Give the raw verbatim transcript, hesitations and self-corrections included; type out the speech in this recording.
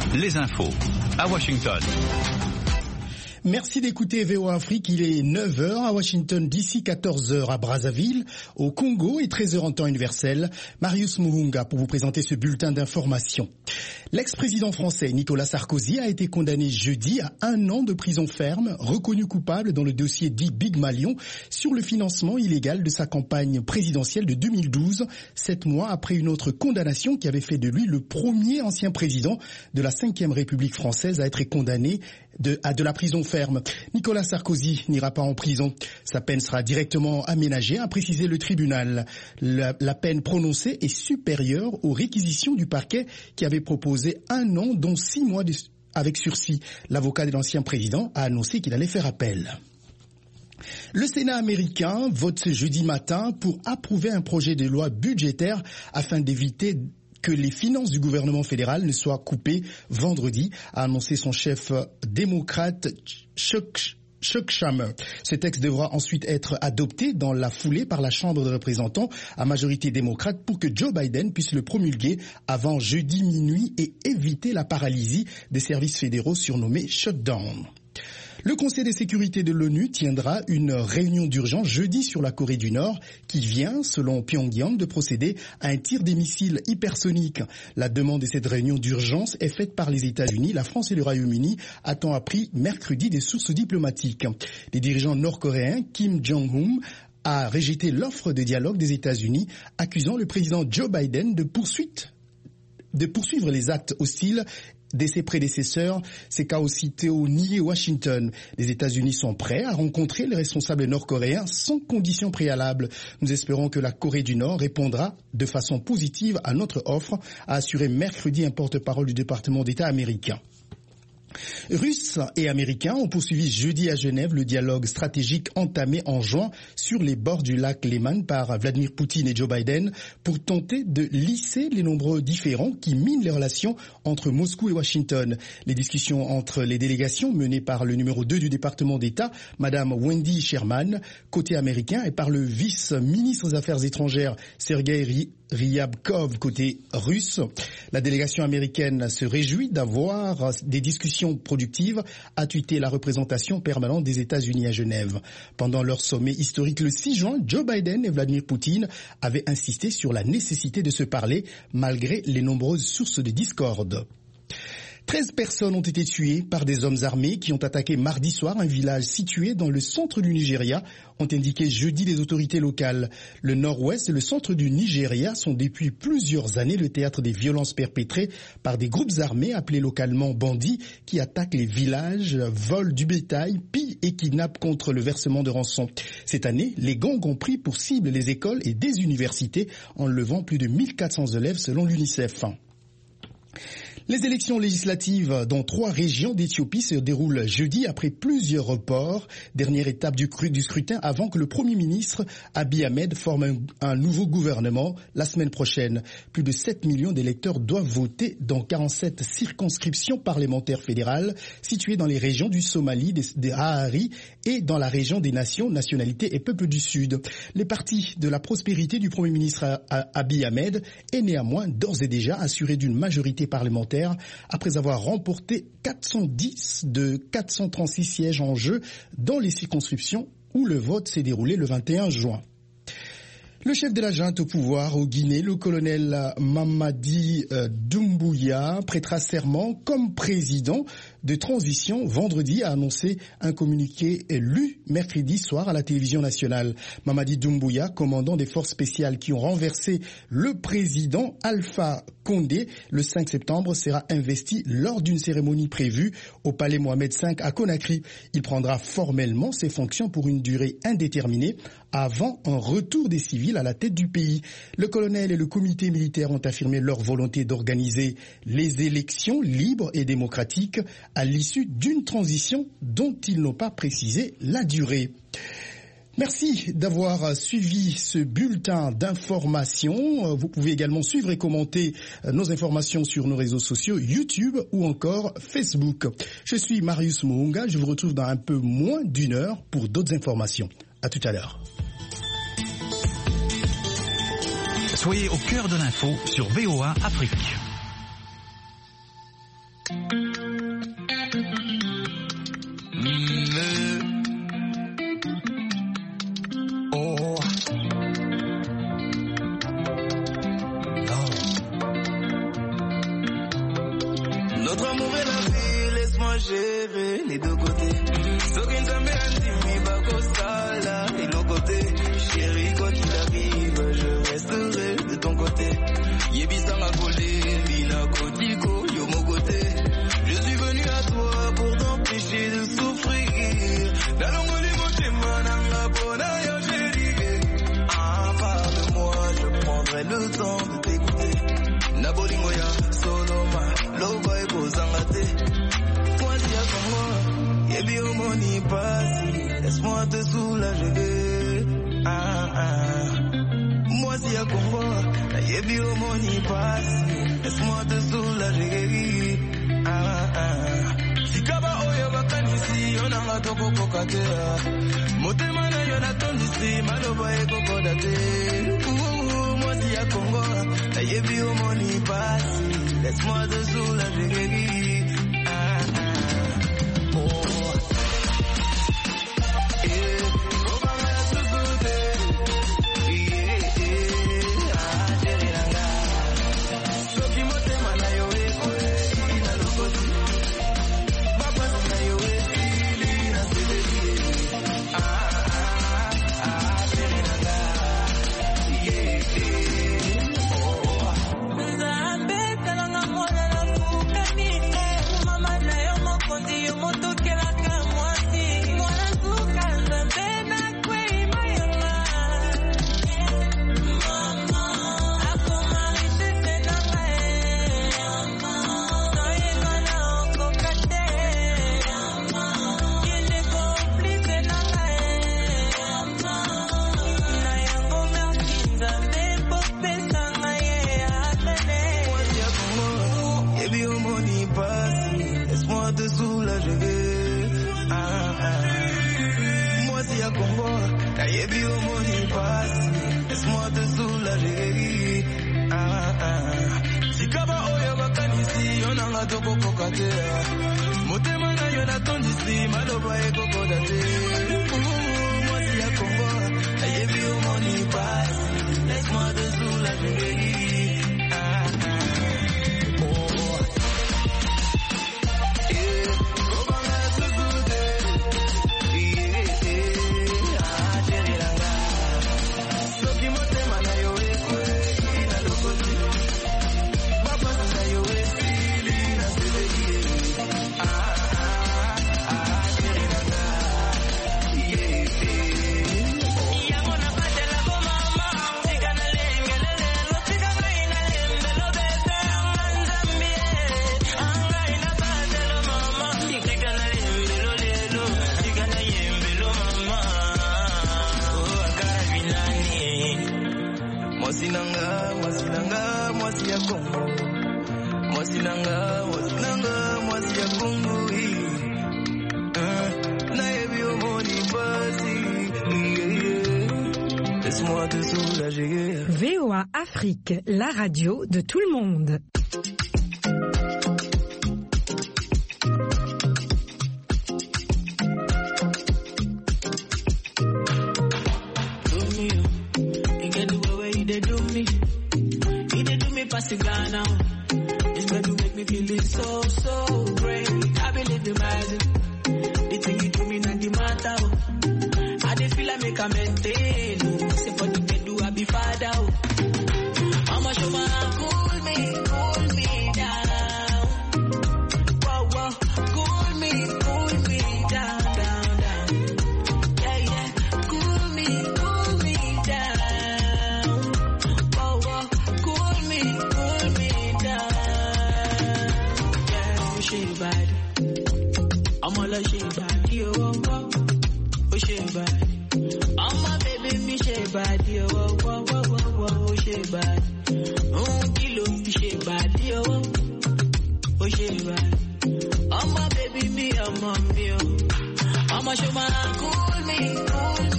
les infos à Washington. Merci d'écouter V O A Afrique, il est neuf heures à Washington, d'ici quatorze heures à Brazzaville, au Congo et treize heures en temps universel. Marius Muhunga pour vous présenter ce bulletin d'information. L'ex-président français Nicolas Sarkozy a été condamné jeudi à un an de prison ferme, reconnu coupable dans le dossier dit Big Malion sur le financement illégal de sa campagne présidentielle de deux mille douze, sept mois après une autre condamnation qui avait fait de lui le premier ancien président de la cinquième République française à être condamné de, à de la prison ferme. Nicolas Sarkozy n'ira pas en prison. Sa peine sera directement aménagée, a précisé le tribunal. La, la peine prononcée est supérieure aux réquisitions du parquet qui avait proposé un an, dont six mois de, avec sursis. L'avocat de l'ancien président a annoncé qu'il allait faire appel. Le Sénat américain vote ce jeudi matin pour approuver un projet de loi budgétaire afin d'éviter que les finances du gouvernement fédéral ne soient coupées vendredi, a annoncé son chef démocrate Chuck Chuck Schumer. Ce texte devra ensuite être adopté dans la foulée par la Chambre des représentants à majorité démocrate pour que Joe Biden puisse le promulguer avant jeudi minuit et éviter la paralysie des services fédéraux surnommés shutdown. Le Conseil de sécurité de l'ONU tiendra une réunion d'urgence jeudi sur la Corée du Nord qui vient, selon Pyongyang, de procéder à un tir des missiles hypersoniques. La demande de cette réunion d'urgence est faite par les États-Unis, la France et le Royaume-Uni, a-t-on appris mercredi des sources diplomatiques. Les dirigeants nord-coréens Kim Jong-un a rejeté l'offre de dialogue des États-Unis, accusant le président Joe Biden de poursuite, de poursuivre les actes hostiles de ses prédécesseurs, c'est qu'a aussitôt nié Washington. Les États-Unis sont prêts à rencontrer les responsables nord-coréens sans conditions préalables. Nous espérons que la Corée du Nord répondra de façon positive à notre offre, a assuré mercredi un porte-parole du département d'État américain. Russes et Américains ont poursuivi jeudi à Genève le dialogue stratégique entamé en juin sur les bords du lac Léman par Vladimir Poutine et Joe Biden pour tenter de lisser les nombreux différends qui minent les relations entre Moscou et Washington. Les discussions entre les délégations menées par le numéro deux du département d'État, Madame Wendy Sherman, côté américain, et par le vice-ministre des Affaires étrangères, Sergei Ryabkov, côté russe. La délégation américaine se réjouit d'avoir des discussions productives, a tweeté la représentation permanente des États-Unis à Genève. Pendant leur sommet historique le six juin, Joe Biden et Vladimir Poutine avaient insisté sur la nécessité de se parler malgré les nombreuses sources de discorde. treize personnes ont été tuées par des hommes armés qui ont attaqué mardi soir un village situé dans le centre du Nigeria, ont indiqué jeudi les autorités locales. Le nord-ouest et le centre du Nigeria sont depuis plusieurs années le théâtre des violences perpétrées par des groupes armés appelés localement bandits qui attaquent les villages, volent du bétail, pillent et kidnappent contre le versement de rançon. Cette année, les gangs ont pris pour cible les écoles et des universités, enlevant plus de mille quatre cents élèves selon l'UNICEF. Les élections législatives dans trois régions d'Éthiopie se déroulent jeudi après plusieurs reports. Dernière étape du, du scrutin avant que le Premier ministre Abiy Ahmed forme un, un nouveau gouvernement la semaine prochaine. Plus de sept millions d'électeurs doivent voter dans quarante-sept circonscriptions parlementaires fédérales situées dans les régions du Somalie, des, des Ahari et dans la région des nations, nationalités et peuples du Sud. Les partis de la prospérité du Premier ministre Abiy Ahmed est néanmoins d'ores et déjà assuré d'une majorité parlementaire après avoir remporté quatre cent dix de quatre cent trente-six sièges en jeu dans les circonscriptions où le vote s'est déroulé le vingt et un juin. Le chef de la junte au pouvoir au Guinée, le colonel Mamadi euh, Doumbouya, prêtera serment comme président de transition vendredi, a annoncé un communiqué lu mercredi soir à la télévision nationale. Mamadi Doumbouya, commandant des forces spéciales qui ont renversé le président Alpha Condé le cinq septembre, sera investi lors d'une cérémonie prévue au palais Mohamed cinq à Conakry. Il prendra formellement ses fonctions pour une durée indéterminée avant un retour des civils à la tête du pays. Le colonel et le comité militaire ont affirmé leur volonté d'organiser les élections libres et démocratiques à l'issue d'une transition dont ils n'ont pas précisé la durée. Merci d'avoir suivi ce bulletin d'information. Vous pouvez également suivre et commenter nos informations sur nos réseaux sociaux, YouTube ou encore Facebook. Je suis Marius Muhunga. Je vous retrouve dans un peu moins d'une heure pour d'autres informations. À tout à l'heure. Soyez au cœur de l'info sur V O A Afrique. Notre amour est la vie, laisse-moi gérer les deux côtés. Sokin Zambé Antimi Bakosala et nos côtés. Chérie, quoi qu'il arrive, je resterai de ton côté. Yebisanga Kolé, Lina Kotiko, yo mon côté. Je suis venu à toi pour t'empêcher de souffrir. La longue limote mananga bona yo chérie. Ah, parle-moi, je prendrai le temps de t'écouter. Nabolingoya, Soloma, Loba et Bozangate. Moi si à Congo, yebi au moni passi. Laisse-moi te soulager. Ah, ah. Moi si à Congo, yebi au moni passi. Laisse-moi te soulager. Ah, ah. Sikaba oyo bakanisi onanga toko kokatea. Motema na yo natondisi maloba ekoko date. Moi si à Congo, yebi au moni passi. Laisse-moi te soulager. Ah, ah. Oh. Yeah. Laisse-moi te soulager. Ah, ah. Sikaba oyo bakanisi onanga toko kokatea. Motema na yo natondisi maloba ekoko date. Moi si à Congo, yebi au moni passe. Laisse-moi te soulager. Ah, ah. Oh. Yeah. Mwasinanga, mwasinanga, mwasi ya Kongo. Mwasinanga, mwasinanga, mwasi ya Kongo. Na yebi omoni basi. Laisse-moi te soulager. V O A Afrique, la radio de tout le monde. Ghana, it's going to make me feel it so, so great. I believe the magic. The thing you do me not the matter. I dey feel I make a maintain. Say for the bed do I be father. Mama show my cool me, cool me down. Whoa, whoa, cool me, cool me down, down, down. Yeah, yeah, cool me, cool me down. Whoa, whoa, cool me, cool me down. Yeah, she bad. I'm all a she bad. You whoa, whoa, oh she bad. I'm a baby, me she bad. You whoa, whoa, whoa, whoa, whoa, she bad. Oh, kilo, she bad. You whoa, oh she bad. I'm a baby, me, I'm a me. I'm a show my cool me, cool me.